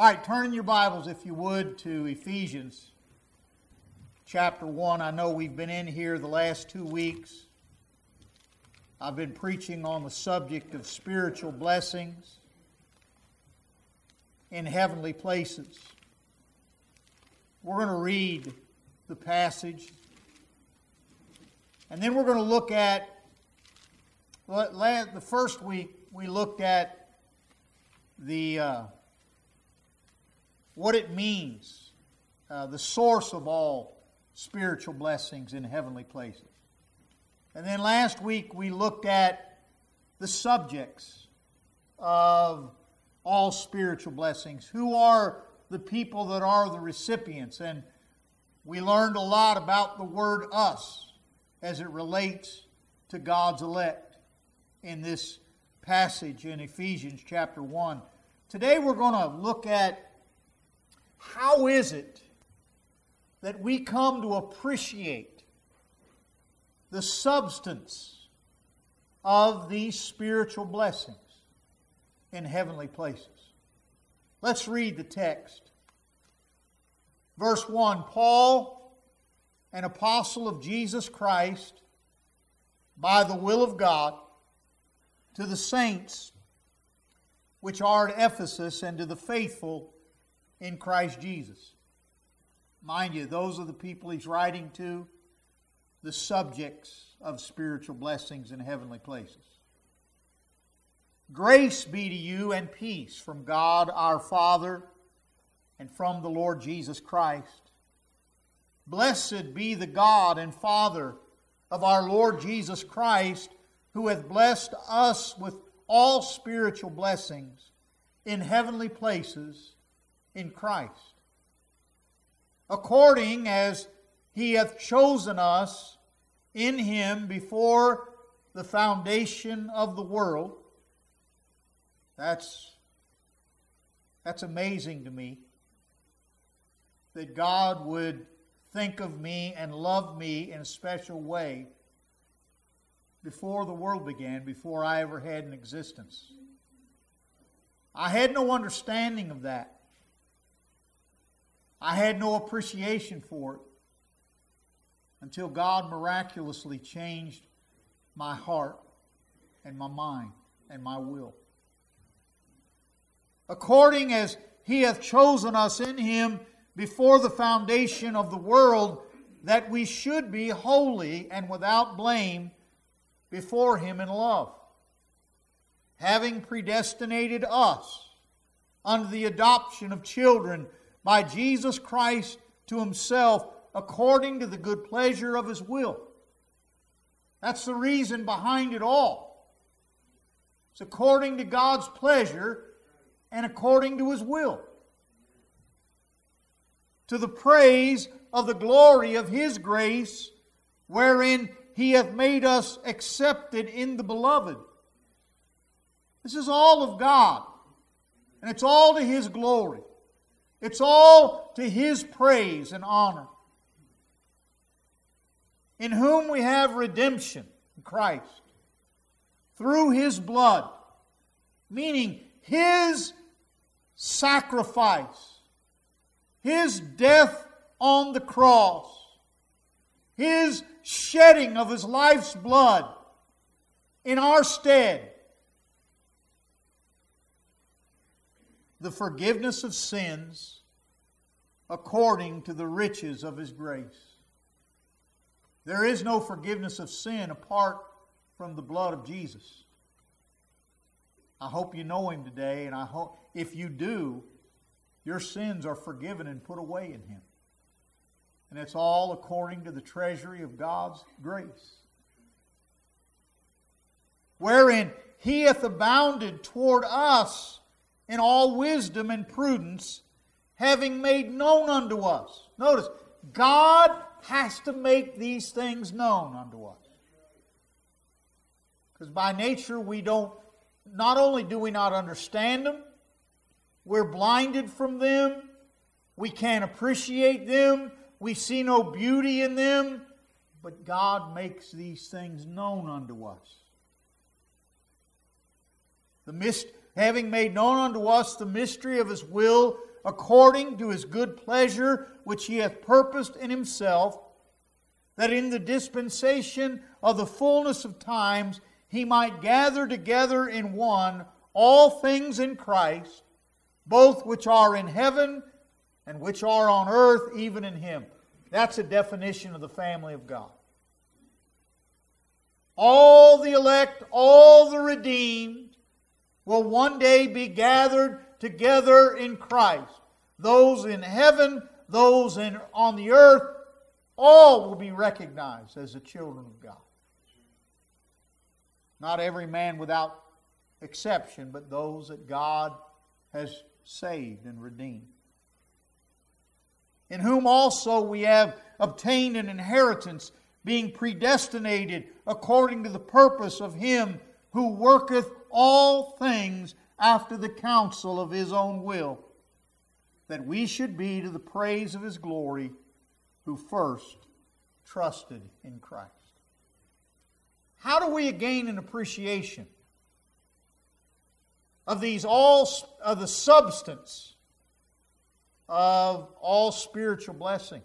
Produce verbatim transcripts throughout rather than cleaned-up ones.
All right, turn in your Bibles, if you would, to Ephesians chapter one. I know we've been in here the last two weeks. I've been preaching on the subject of spiritual blessings in heavenly places. We're going to read the passage, and then we're going to look at, the first week we looked at the uh, what it means, uh, the source of all spiritual blessings in heavenly places. And then last week we looked at the subjects of all spiritual blessings. Who are the people that are the recipients? And we learned a lot about the word us as it relates to God's elect in this passage in Ephesians chapter one. Today we're going to look at how is it that we come to appreciate the substance of these spiritual blessings in heavenly places. Let's read the text. Verse one, Paul, an apostle of Jesus Christ, by the will of God, to the saints which are at Ephesus, and to the faithful in Christ Jesus. Mind you, those are the people he's writing to, the subjects of spiritual blessings in heavenly places. Grace be to you and peace from God our Father and from the Lord Jesus Christ. Blessed be the God and Father of our Lord Jesus Christ, who hath blessed us with all spiritual blessings in heavenly places in Christ, according as He hath chosen us in Him before the foundation of the world. That's, that's amazing to me, that God would think of me and love me in a special way before the world began, before I ever had an existence. I had no understanding of that. I had no appreciation for it until God miraculously changed my heart and my mind and my will. According as He hath chosen us in Him before the foundation of the world, that we should be holy and without blame before Him in love, having predestinated us unto the adoption of children by Jesus Christ to Himself, according to the good pleasure of His will. That's the reason behind it all. It's according to God's pleasure and according to His will, to the praise of the glory of His grace, wherein He hath made us accepted in the Beloved. This is all of God, and it's all to His glory. It's all to His praise and honor. In whom we have redemption in Christ, through His blood, meaning His sacrifice, His death on the cross, His shedding of His life's blood in our stead, the forgiveness of sins according to the riches of His grace. There is no forgiveness of sin apart from the blood of Jesus. I hope you know Him today, and I hope if you do, your sins are forgiven and put away in Him. And it's all according to the treasury of God's grace, wherein He hath abounded toward us in all wisdom and prudence, having made known unto us. Notice, God has to make these things known unto us. Because by nature we don't, not only do we not understand them, we're blinded from them, we can't appreciate them, we see no beauty in them, but God makes these things known unto us. The mist, having made known unto us the mystery of His will, according to His good pleasure, which He hath purposed in Himself, that in the dispensation of the fullness of times He might gather together in one all things in Christ, both which are in heaven and which are on earth, even in Him. That's a definition of the family of God. All the elect, all the redeemed will one day be gathered together in Christ. Those in heaven, those in, on the earth, all will be recognized as the children of God. Not every man without exception, but those that God has saved and redeemed. In whom also we have obtained an inheritance, being predestinated according to the purpose of Him who worketh all things after the counsel of His own will, that we should be to the praise of His glory, who first trusted in Christ. How do we gain an appreciation of these all of the substance of all spiritual blessings?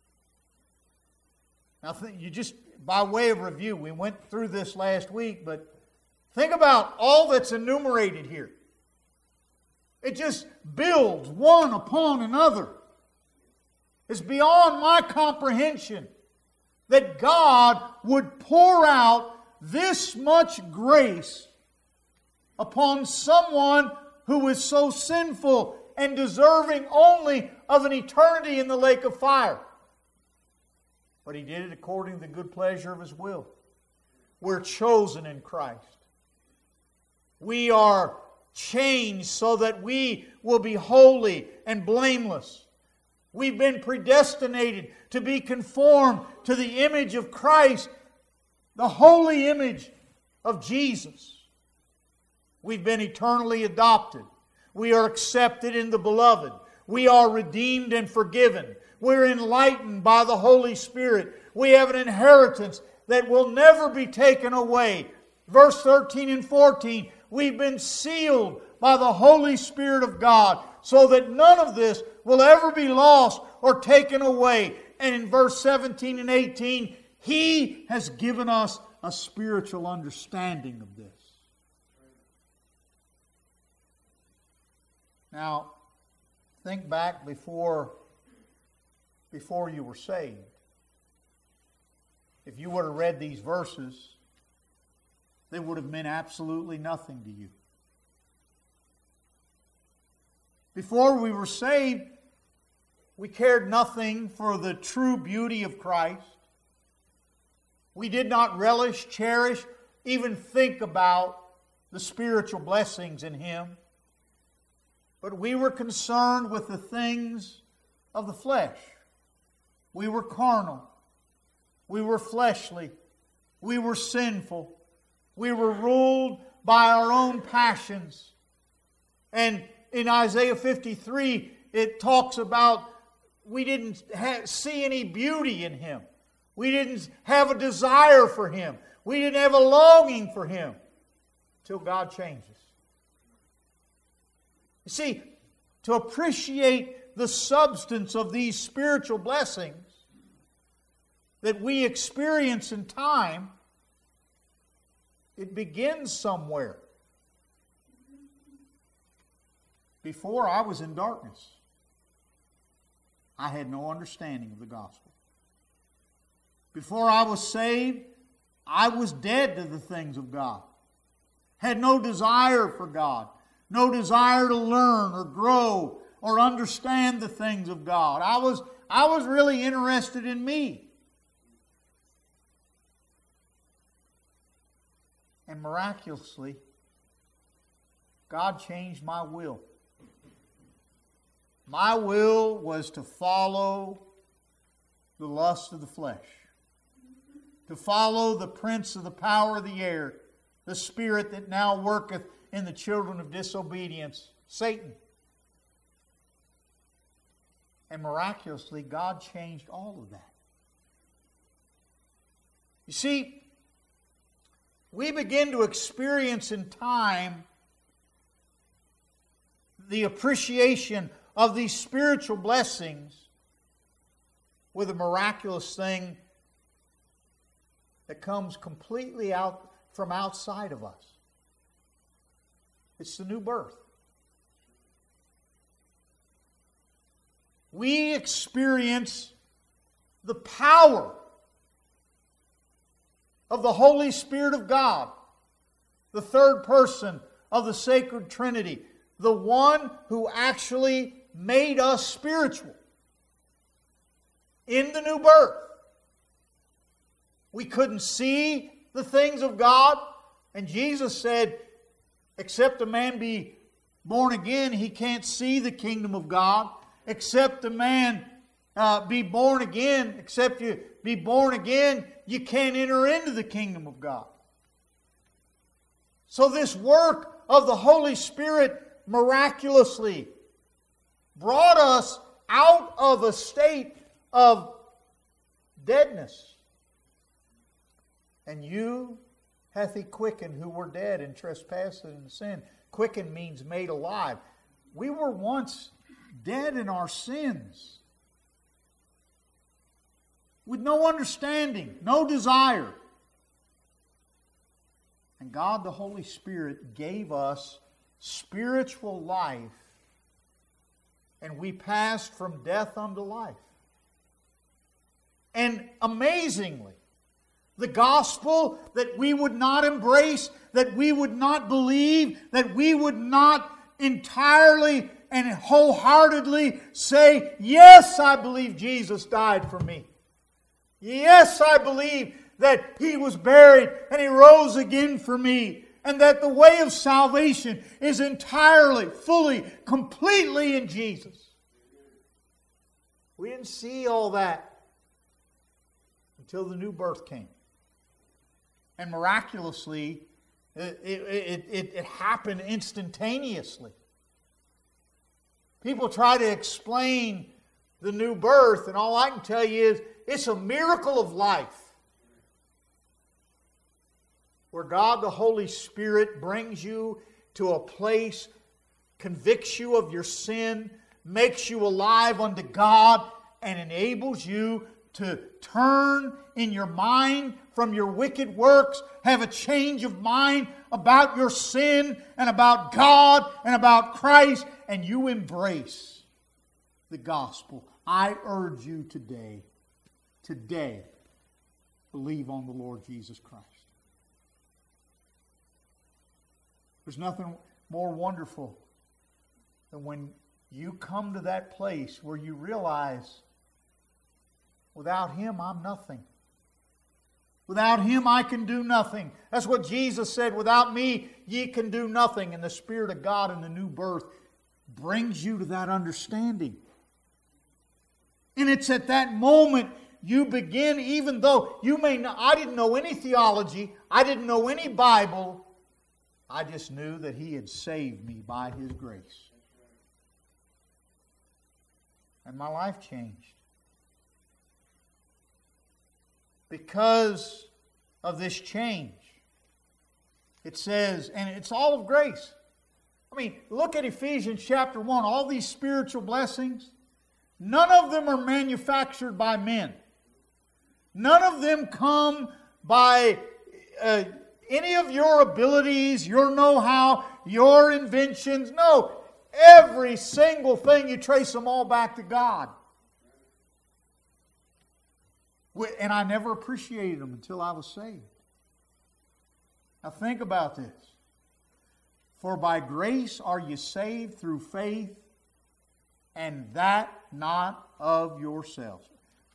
Now, you just by way of review, we went through this last week, but think about all that's enumerated here. It just builds one upon another. It's beyond my comprehension that God would pour out this much grace upon someone who is so sinful and deserving only of an eternity in the lake of fire. But He did it according to the good pleasure of His will. We're chosen in Christ. We are changed so that we will be holy and blameless. We've been predestinated to be conformed to the image of Christ, the holy image of Jesus. We've been eternally adopted. We are accepted in the Beloved. We are redeemed and forgiven. We're enlightened by the Holy Spirit. We have an inheritance that will never be taken away. Verse thirteen and fourteen, we've been sealed by the Holy Spirit of God so that none of this will ever be lost or taken away. And in verse seventeen and eighteen, He has given us a spiritual understanding of this. Now, think back before, before you were saved. If you would have read these verses, they would have meant absolutely nothing to you. Before we were saved, we cared nothing for the true beauty of Christ. We did not relish, cherish, even think about the spiritual blessings in Him. But we were concerned with the things of the flesh. We were carnal. We were fleshly. We were sinful. We were ruled by our own passions. And in Isaiah fifty-three, it talks about we didn't ha- see any beauty in Him. We didn't have a desire for Him. We didn't have a longing for Him until God changed us. You see, to appreciate the substance of these spiritual blessings that we experience in time, it begins somewhere. Before I was in darkness, I had no understanding of the gospel. Before I was saved, I was dead to the things of God. Had no desire for God. No desire to learn or grow or understand the things of God. I was, I was really interested in me. And miraculously, God changed my will. My will was to follow the lust of the flesh. To follow the prince of the power of the air, the spirit that now worketh in the children of disobedience, Satan. And miraculously, God changed all of that. You see, we begin to experience in time the appreciation of these spiritual blessings with a miraculous thing that comes completely out from outside of us. It's the new birth. We experience the power of the Holy Spirit of God, the third person of the sacred Trinity, the one who actually made us spiritual in the new birth. We couldn't see the things of God, and Jesus said, except a man be born again, he can't see the kingdom of God. Except a man uh, be born again, except you be born again, you can't enter into the kingdom of God. So this work of the Holy Spirit miraculously brought us out of a state of deadness. And you hath He quickened who were dead in trespasses and sin. Quickened means made alive. We were once dead in our sins, with no understanding, no desire. And God the Holy Spirit gave us spiritual life, and we passed from death unto life. And amazingly, the gospel that we would not embrace, that we would not believe, that we would not entirely and wholeheartedly say, yes, I believe Jesus died for me. Yes, I believe that He was buried and He rose again for me. And that the way of salvation is entirely, fully, completely in Jesus. We didn't see all that until the new birth came. And miraculously, it, it, it, it happened instantaneously. People try to explain the new birth, and all I can tell you is it's a miracle of life. Where God the Holy Spirit brings you to a place, convicts you of your sin, makes you alive unto God, and enables you to turn in your mind from your wicked works, have a change of mind about your sin and about God and about Christ, and you embrace the gospel. I urge you today, today, believe on the Lord Jesus Christ. There's nothing more wonderful than when you come to that place where you realize, without Him, I'm nothing. Without Him, I can do nothing. That's what Jesus said. Without me, ye can do nothing. And the Spirit of God in the new birth brings you to that understanding. And it's at that moment you begin, even though you may not, I didn't know any theology, I didn't know any Bible, I just knew that He had saved me by His grace. And my life changed. Because of this change. It says, and it's all of grace. I mean, look at Ephesians chapter one. All these spiritual blessings, none of them are manufactured by men. None of them come by uh, any of your abilities, your know-how, your inventions. No, every single thing, you trace them all back to God. And I never appreciated them until I was saved. Now think about this. For by grace are you saved through faith, and that not of yourselves.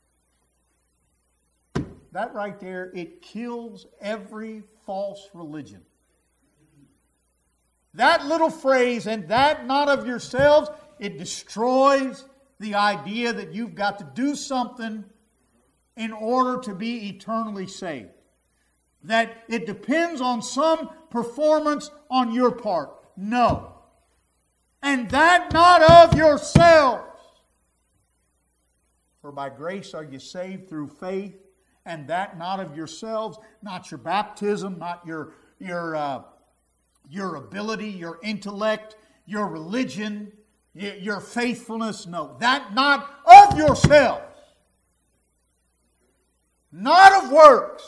That right there, it kills every false religion. That little phrase, and that not of yourselves, it destroys the idea that you've got to do something in order to be eternally saved. That it depends on some performance on your part. No. And that not of yourselves. For by grace are you saved through faith, and that not of yourselves, not your baptism, not your, your, uh, your ability, your intellect, your religion, your faithfulness? No. That not of yourselves, not of works,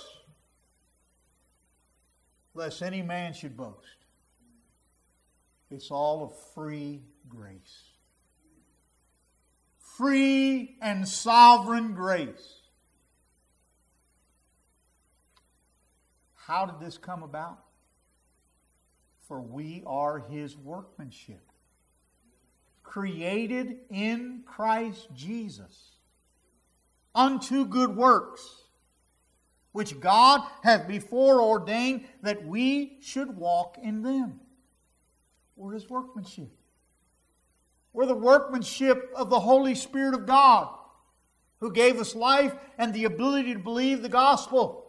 lest any man should boast. It's all of free grace. Free and sovereign grace. How did this come about? For we are His workmanship, created in Christ Jesus unto good works, which God hath before ordained that we should walk in them. We're His workmanship. We're the workmanship of the Holy Spirit of God, who gave us life and the ability to believe the gospel.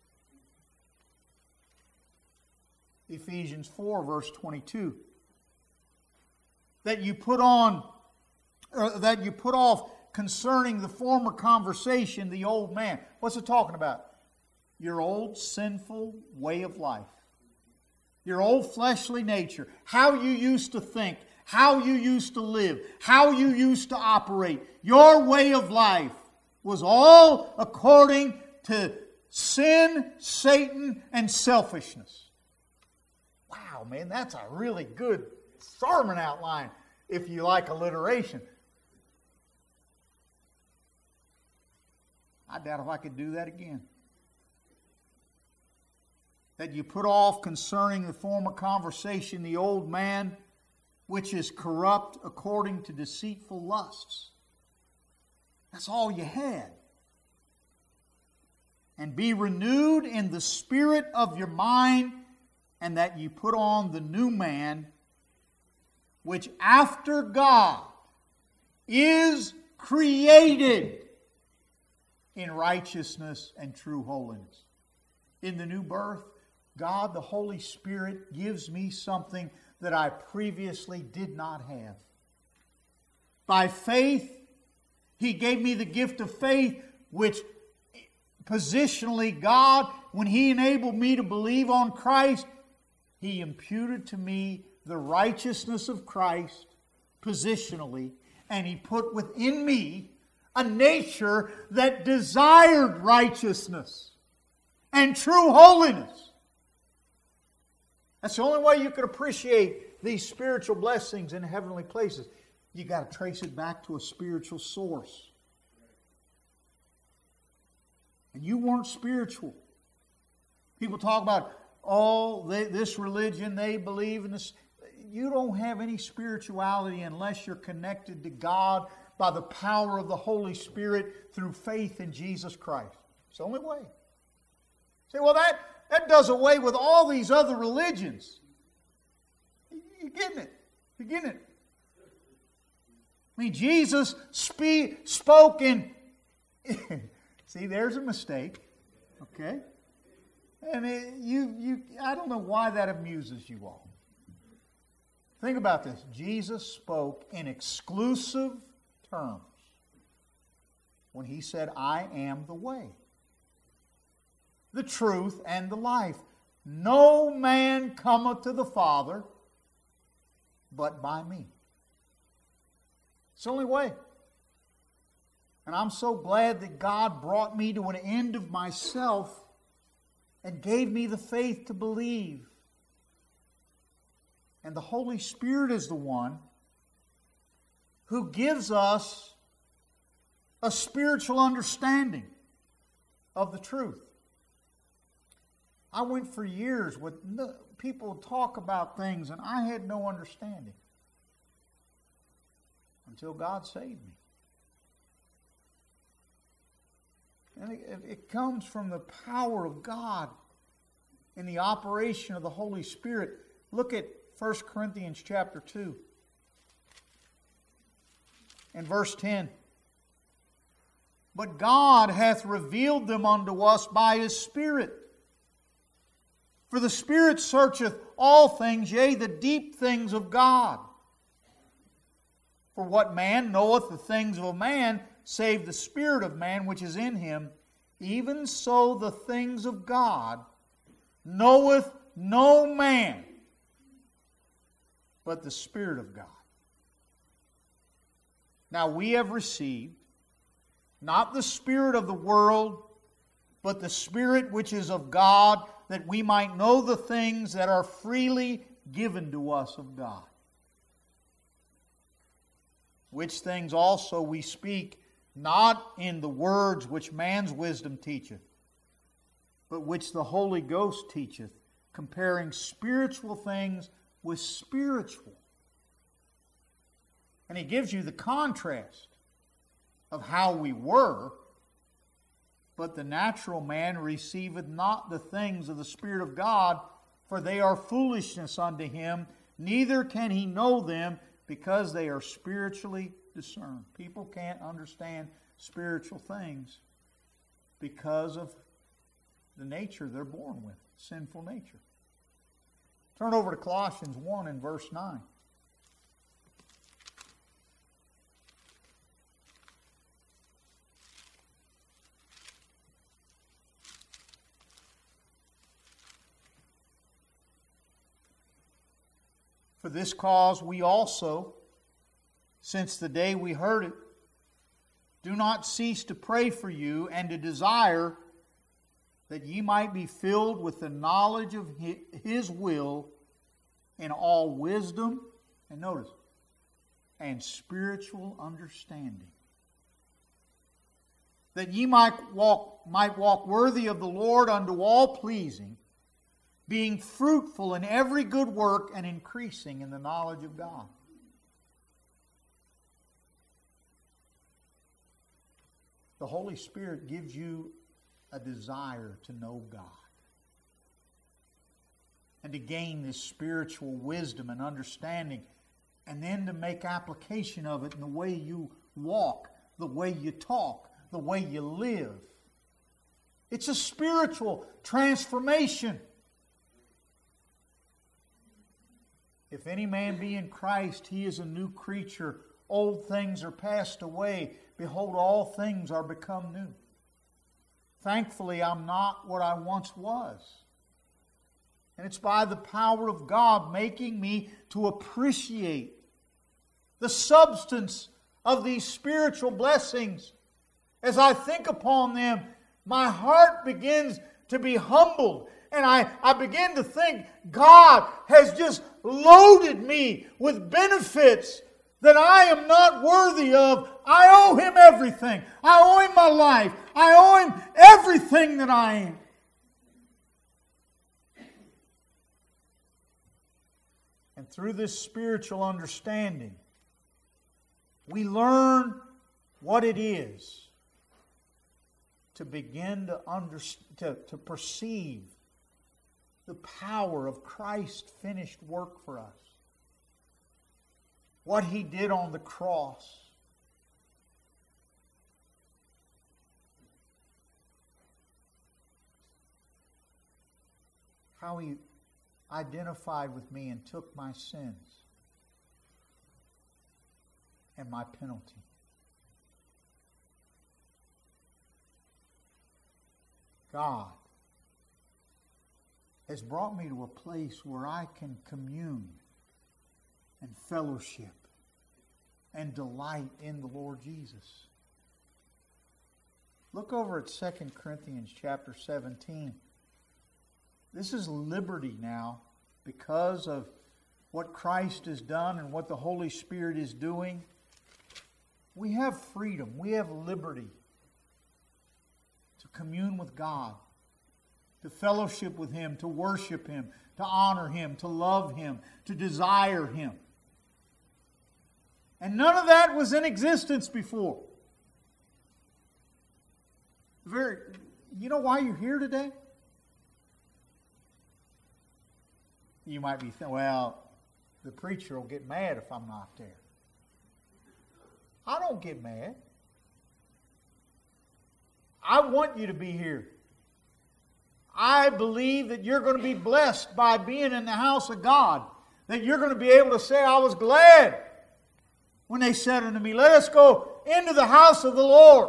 Ephesians four, verse twenty-two. That you put on, or that you put off concerning the former conversation, the old man. What's it talking about? Your old sinful way of life. Your old fleshly nature. How you used to think. How you used to live. How you used to operate. Your way of life was all according to sin, Satan, and selfishness. Wow, man, that's a really good sermon outline if you like alliteration. I doubt if I could do that again. That you put off concerning the former conversation the old man, which is corrupt according to deceitful lusts. That's all you had. And be renewed in the spirit of your mind, and that you put on the new man, which after God is created in righteousness and true holiness. In the new birth, God, the Holy Spirit, gives me something that I previously did not have. By faith, He gave me the gift of faith, which positionally God, when He enabled me to believe on Christ, He imputed to me the righteousness of Christ positionally, and He put within me a nature that desired righteousness and true holiness. That's the only way you can appreciate these spiritual blessings in heavenly places. You got to trace it back to a spiritual source. And you weren't spiritual. People talk about, oh, they, this religion, they believe in this. You don't have any spirituality unless you're connected to God by the power of the Holy Spirit through faith in Jesus Christ. It's the only way. Say, well, that, that does away with all these other religions. You're getting it. You're getting it. I mean, Jesus spe- spoke in... See, there's a mistake. Okay? And it, you, you, I don't know why that amuses you all. Think about this. Jesus spoke in exclusive terms when He said, I am the way, the truth, and the life. No man cometh to the Father but by me. It's the only way. And I'm so glad that God brought me to an end of myself and gave me the faith to believe. And the Holy Spirit is the one who gives us a spiritual understanding of the truth. I went for years with no, people talk about things and I had no understanding until God saved me. And it, it comes from the power of God in the operation of the Holy Spirit. Look at First Corinthians chapter two and verse ten. But God hath revealed them unto us by His Spirit. For the Spirit searcheth all things, yea, the deep things of God. For what man knoweth the things of a man, save the spirit of man which is in him? Even so the things of God knoweth no man, but the Spirit of God. Now we have received not the spirit of the world, but the Spirit which is of God, that we might know the things that are freely given to us of God. Which things also we speak, not in the words which man's wisdom teacheth, but which the Holy Ghost teacheth, comparing spiritual things with spiritual. And he gives you the contrast of how we were. But the natural man receiveth not the things of the Spirit of God, for they are foolishness unto him, neither can he know them, because they are spiritually discerned. People can't understand spiritual things because of the nature they're born with, sinful nature. Turn over to Colossians one and verse nine. For this cause we also, since the day we heard it, do not cease to pray for you and to desire that ye might be filled with the knowledge of His will in all wisdom, and notice, and spiritual understanding. That ye might walk, might walk worthy of the Lord unto all pleasing, being fruitful in every good work and increasing in the knowledge of God. The Holy Spirit gives you a desire to know God and to gain this spiritual wisdom and understanding, and then to make application of it in the way you walk, the way you talk, the way you live. It's a spiritual transformation. If any man be in Christ, he is a new creature. Old things are passed away. Behold, all things are become new. Thankfully, I'm not what I once was. And it's by the power of God making me to appreciate the substance of these spiritual blessings. As I think upon them, my heart begins to be humbled. And I, I begin to think God has just loaded me with benefits that I am not worthy of. I owe Him everything. I owe Him my life. I owe Him everything that I am. And through this spiritual understanding, we learn what it is to begin to, under, to, to perceive the power of Christ's finished work for us. What He did on the cross. How He identified with me and took my sins and my penalty. God has brought me to a place where I can commune and fellowship and delight in the Lord Jesus. Look over at Second Corinthians chapter seventeen. This is liberty now because of what Christ has done and what the Holy Spirit is doing. We have freedom. We have liberty to commune with God, to fellowship with Him, to worship Him, to honor Him, to love Him, to desire Him. And none of that was in existence before. Very, you know why you're here today? You might be thinking, well, the preacher will get mad if I'm not there. I don't get mad. I want you to be here. I believe that you're going to be blessed by being in the house of God. That you're going to be able to say, I was glad when they said unto me, let us go into the house of the Lord.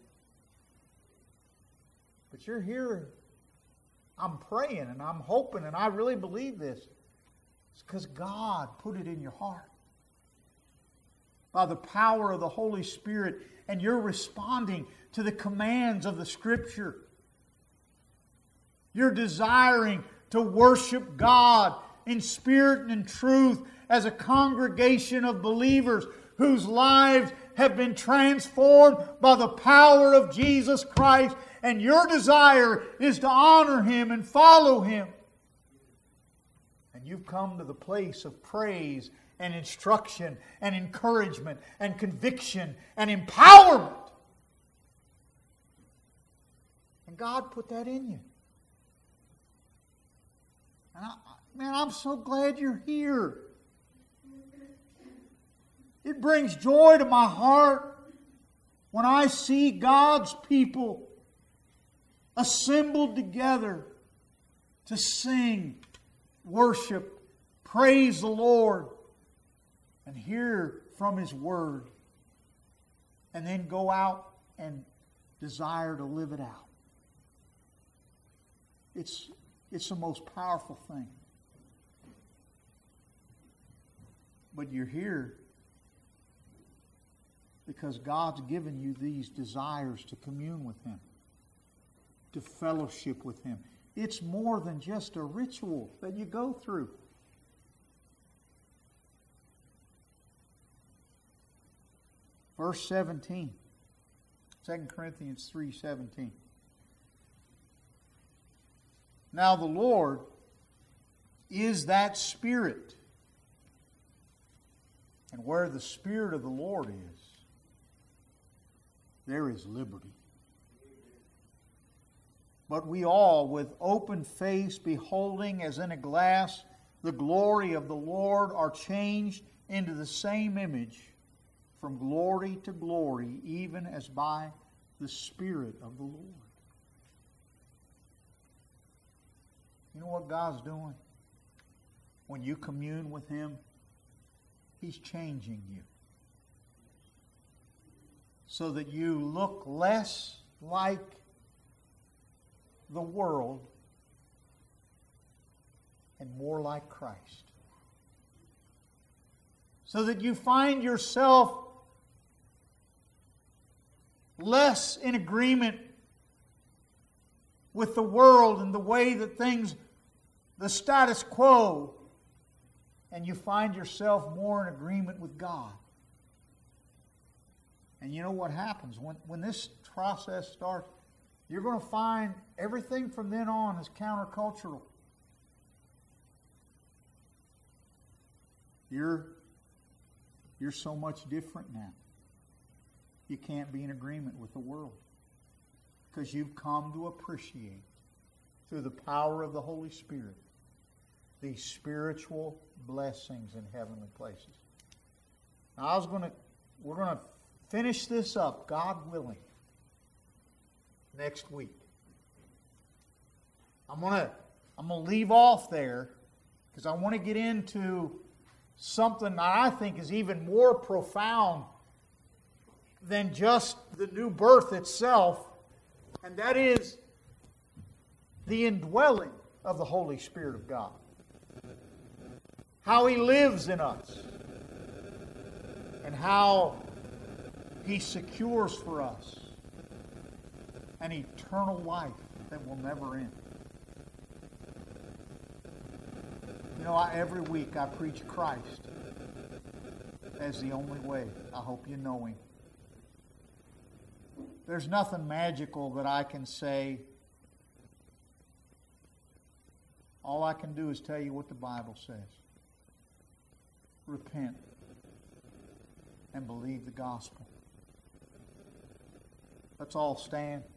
But you're here. I'm praying and I'm hoping and I really believe this. It's because God put it in your heart. by the power of the Holy Spirit, and you're responding to the commands of the Scripture. You're desiring to worship God in spirit and in truth as a congregation of believers whose lives have been transformed by the power of Jesus Christ, and your desire is to honor Him and follow Him. And you've come to the place of praise and instruction and encouragement and conviction and empowerment. And God put that in you. And I, man, I'm so glad you're here. It brings joy to my heart when I see God's people assembled together to sing, worship, praise the Lord, and hear from His Word, and then go out and desire to live it out. It's, it's the most powerful thing. But you're here because God's given you these desires to commune with Him, to fellowship with Him. It's more than just a ritual that you go through. Verse seventeen, Second Corinthians three seventeen. Now the Lord is that Spirit. And where the Spirit of the Lord is, there is liberty. But we all, with open face, beholding as in a glass the glory of the Lord, are changed into the same image from glory to glory, even as by the Spirit of the Lord. You know what God's doing? When you commune with Him, He's changing you so that you look less like the world and more like Christ. So that you find yourself less in agreement with the world and the way that things, the status quo, and you find yourself more in agreement with God. And you know what happens? When, when this process starts, you're going to find everything from then on is countercultural. You're, you're so much different now. You can't be in agreement with the world because you've come to appreciate, through the power of the Holy Spirit, these spiritual blessings in heavenly places. Now, I was going to, we're going to finish this up, God willing, next week. I'm going to, I'm going to leave off there because I want to get into something that I think is even more profound than just the new birth itself, and that is the indwelling of the Holy Spirit of God. How He lives in us, and how He secures for us an eternal life that will never end. You know, I, every week I preach Christ as the only way. I hope you know Him. There's nothing magical that I can say. All I can do is tell you what the Bible says. Repent and believe the gospel. Let's all stand.